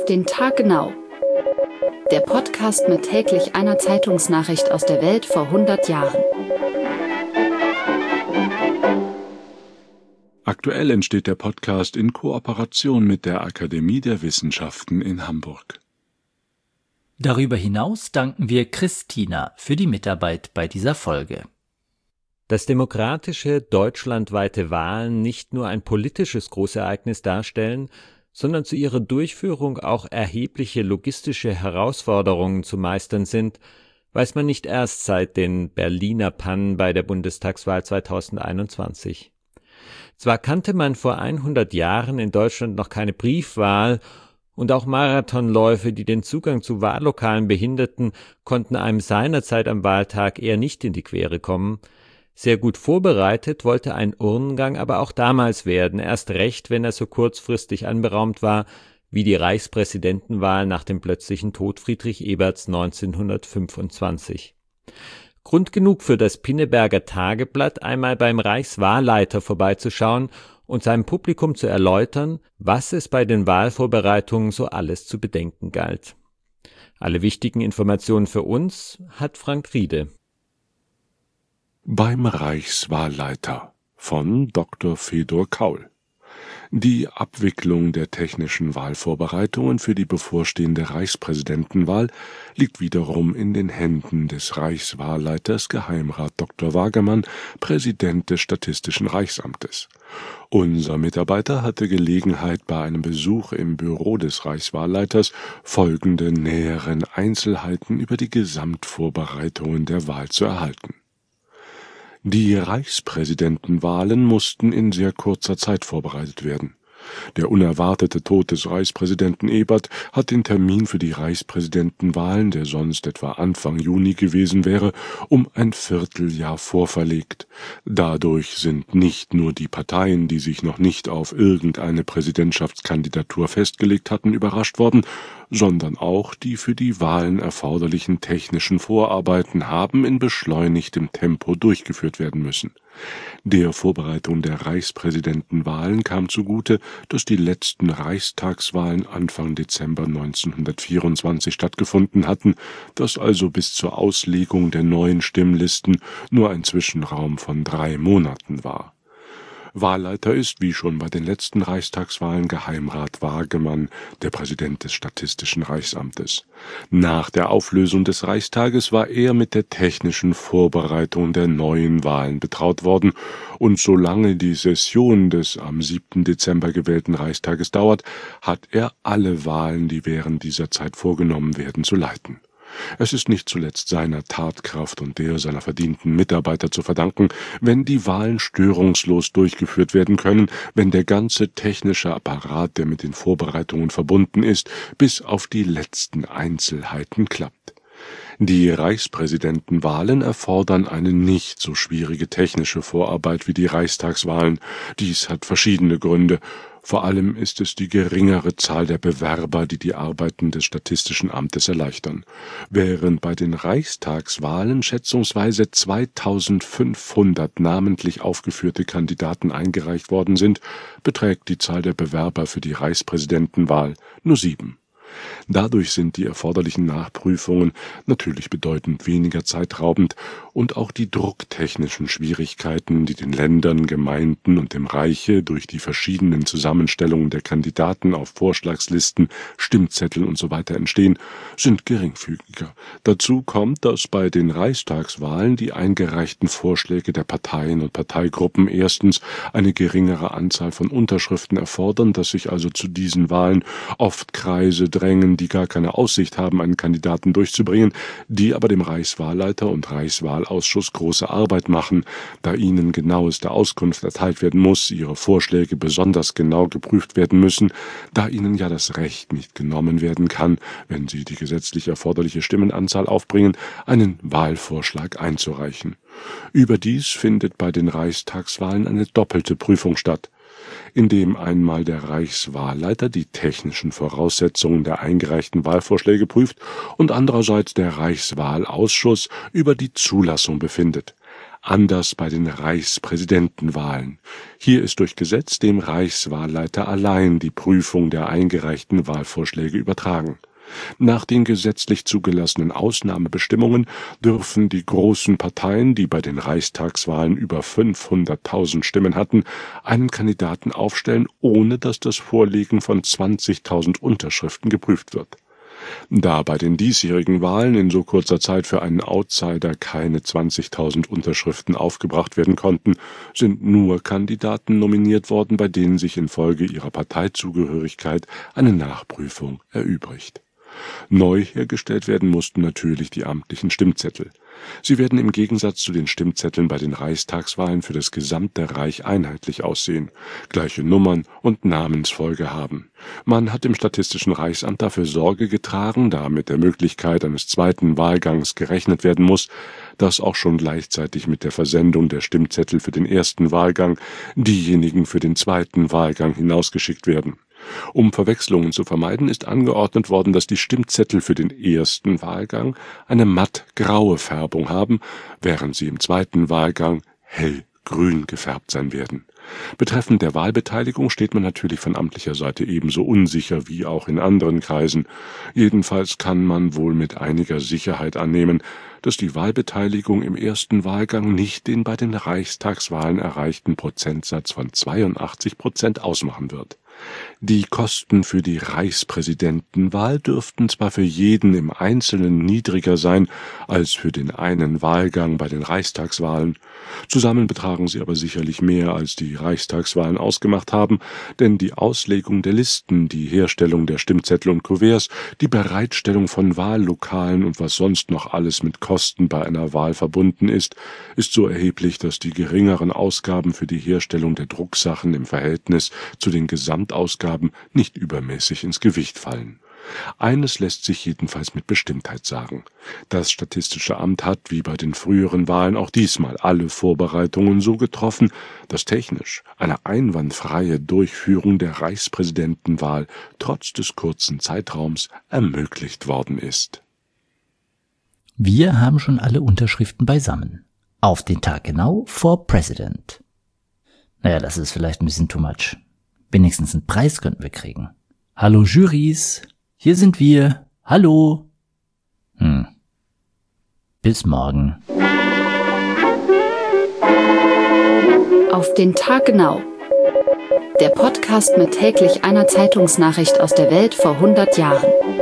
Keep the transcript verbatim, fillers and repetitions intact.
Auf den Tag genau. Der Podcast mit täglich einer Zeitungsnachricht aus der Welt vor hundert Jahren. Aktuell entsteht der Podcast in Kooperation mit der Akademie der Wissenschaften in Hamburg. Darüber hinaus danken wir Christina für die Mitarbeit bei dieser Folge. Dass demokratische, deutschlandweite Wahlen nicht nur ein politisches Großereignis darstellen, sondern zu ihrer Durchführung auch erhebliche logistische Herausforderungen zu meistern sind, weiß man nicht erst seit den Berliner Pannen bei der Bundestagswahl zweitausendeinundzwanzig. Zwar kannte man vor hundert Jahren in Deutschland noch keine Briefwahl, und auch Marathonläufe, die den Zugang zu Wahllokalen behinderten, konnten einem seinerzeit am Wahltag eher nicht in die Quere kommen. Sehr gut vorbereitet wollte ein Urnengang aber auch damals werden, erst recht, wenn er so kurzfristig anberaumt war, wie die Reichspräsidentenwahl nach dem plötzlichen Tod Friedrich Eberts neunzehnhundertfünfundzwanzig. Grund genug für das Pinneberger Tageblatt, einmal beim Reichswahlleiter vorbeizuschauen und seinem Publikum zu erläutern, was es bei den Wahlvorbereitungen so alles zu bedenken galt. Alle wichtigen Informationen für uns hat Frank Riede. Beim Reichswahlleiter von Doktor Fedor Kaul. Die Abwicklung der technischen Wahlvorbereitungen für die bevorstehende Reichspräsidentenwahl liegt wiederum in den Händen des Reichswahlleiters Geheimrat Doktor Wagemann, Präsident des Statistischen Reichsamtes. Unser Mitarbeiter hatte Gelegenheit, bei einem Besuch im Büro des Reichswahlleiters folgende näheren Einzelheiten über die Gesamtvorbereitungen der Wahl zu erhalten. Die Reichspräsidentenwahlen mussten in sehr kurzer Zeit vorbereitet werden. Der unerwartete Tod des Reichspräsidenten Ebert hat den Termin für die Reichspräsidentenwahlen, der sonst etwa Anfang Juni gewesen wäre, um ein Vierteljahr vorverlegt. Dadurch sind nicht nur die Parteien, die sich noch nicht auf irgendeine Präsidentschaftskandidatur festgelegt hatten, überrascht worden, sondern auch die für die Wahlen erforderlichen technischen Vorarbeiten haben in beschleunigtem Tempo durchgeführt werden müssen. Der Vorbereitung der Reichspräsidentenwahlen kam zugute, dass die letzten Reichstagswahlen Anfang Dezember neunzehnhundertvierundzwanzig stattgefunden hatten, dass also bis zur Auslegung der neuen Stimmlisten nur ein Zwischenraum von drei Monaten war. Wahlleiter ist, wie schon bei den letzten Reichstagswahlen, Geheimrat Wagemann, der Präsident des Statistischen Reichsamtes. Nach der Auflösung des Reichstages war er mit der technischen Vorbereitung der neuen Wahlen betraut worden, und solange die Session des am siebten Dezember gewählten Reichstages dauert, hat er alle Wahlen, die während dieser Zeit vorgenommen werden, zu leiten. Es ist nicht zuletzt seiner Tatkraft und der seiner verdienten Mitarbeiter zu verdanken, wenn die Wahlen störungslos durchgeführt werden können, wenn der ganze technische Apparat, der mit den Vorbereitungen verbunden ist, bis auf die letzten Einzelheiten klappt. Die Reichspräsidentenwahlen erfordern eine nicht so schwierige technische Vorarbeit wie die Reichstagswahlen. Dies hat verschiedene Gründe. Vor allem ist es die geringere Zahl der Bewerber, die die Arbeiten des Statistischen Amtes erleichtern. Während bei den Reichstagswahlen schätzungsweise zweitausendfünfhundert namentlich aufgeführte Kandidaten eingereicht worden sind, beträgt die Zahl der Bewerber für die Reichspräsidentenwahl nur sieben. Dadurch sind die erforderlichen Nachprüfungen natürlich bedeutend weniger zeitraubend und auch die drucktechnischen Schwierigkeiten, die den Ländern, Gemeinden und dem Reiche durch die verschiedenen Zusammenstellungen der Kandidaten auf Vorschlagslisten, Stimmzetteln usw. entstehen, sind geringfügiger. Dazu kommt, dass bei den Reichstagswahlen die eingereichten Vorschläge der Parteien und Parteigruppen erstens eine geringere Anzahl von Unterschriften erfordern, dass sich also zu diesen Wahlen oft Kreise drängen, die gar keine Aussicht haben, einen Kandidaten durchzubringen, die aber dem Reichswahlleiter und Reichswahlausschuss große Arbeit machen, da ihnen genaueste Auskunft erteilt werden muss, ihre Vorschläge besonders genau geprüft werden müssen, da ihnen ja das Recht nicht genommen werden kann, wenn sie die gesetzlich erforderliche Stimmenanzahl aufbringen, einen Wahlvorschlag einzureichen. Überdies findet bei den Reichstagswahlen eine doppelte Prüfung statt, indem einmal der Reichswahlleiter die technischen Voraussetzungen der eingereichten Wahlvorschläge prüft und andererseits der Reichswahlausschuss über die Zulassung befindet. Anders bei den Reichspräsidentenwahlen. Hier ist durch Gesetz dem Reichswahlleiter allein die Prüfung der eingereichten Wahlvorschläge übertragen. Nach den gesetzlich zugelassenen Ausnahmebestimmungen dürfen die großen Parteien, die bei den Reichstagswahlen über fünfhunderttausend Stimmen hatten, einen Kandidaten aufstellen, ohne dass das Vorlegen von zwanzigtausend Unterschriften geprüft wird. Da bei den diesjährigen Wahlen in so kurzer Zeit für einen Outsider keine zwanzigtausend Unterschriften aufgebracht werden konnten, sind nur Kandidaten nominiert worden, bei denen sich infolge ihrer Parteizugehörigkeit eine Nachprüfung erübrigt. Neu hergestellt werden mussten natürlich die amtlichen Stimmzettel. Sie werden im Gegensatz zu den Stimmzetteln bei den Reichstagswahlen für das gesamte Reich einheitlich aussehen, gleiche Nummern und Namensfolge haben. Man hat im Statistischen Reichsamt dafür Sorge getragen, da mit der Möglichkeit eines zweiten Wahlgangs gerechnet werden muss, dass auch schon gleichzeitig mit der Versendung der Stimmzettel für den ersten Wahlgang diejenigen für den zweiten Wahlgang hinausgeschickt werden. Um Verwechslungen zu vermeiden, ist angeordnet worden, dass die Stimmzettel für den ersten Wahlgang eine mattgraue Färbung haben, während sie im zweiten Wahlgang hellgrün gefärbt sein werden. Betreffend der Wahlbeteiligung steht man natürlich von amtlicher Seite ebenso unsicher wie auch in anderen Kreisen. Jedenfalls kann man wohl mit einiger Sicherheit annehmen, dass die Wahlbeteiligung im ersten Wahlgang nicht den bei den Reichstagswahlen erreichten Prozentsatz von zweiundachtzig Prozent ausmachen wird. Die Kosten für die Reichspräsidentenwahl dürften zwar für jeden im Einzelnen niedriger sein als für den einen Wahlgang bei den Reichstagswahlen, zusammen betragen sie aber sicherlich mehr, als die Reichstagswahlen ausgemacht haben, denn die Auslegung der Listen, die Herstellung der Stimmzettel und Kuverts, die Bereitstellung von Wahllokalen und was sonst noch alles mit Kosten bei einer Wahl verbunden ist, ist so erheblich, dass die geringeren Ausgaben für die Herstellung der Drucksachen im Verhältnis zu den Gesamtausgaben nicht übermäßig ins Gewicht fallen. Eines lässt sich jedenfalls mit Bestimmtheit sagen. Das Statistische Amt hat, wie bei den früheren Wahlen, auch diesmal alle Vorbereitungen so getroffen, dass technisch eine einwandfreie Durchführung der Reichspräsidentenwahl trotz des kurzen Zeitraums ermöglicht worden ist. Wir haben schon alle Unterschriften beisammen. Auf den Tag genau for President. Naja, das ist vielleicht ein bisschen too much. Wenigstens einen Preis könnten wir kriegen. Hallo Jurys, hier sind wir. Hallo. Hm. Bis morgen. Auf den Tag genau. Der Podcast mit täglich einer Zeitungsnachricht aus der Welt vor hundert Jahren.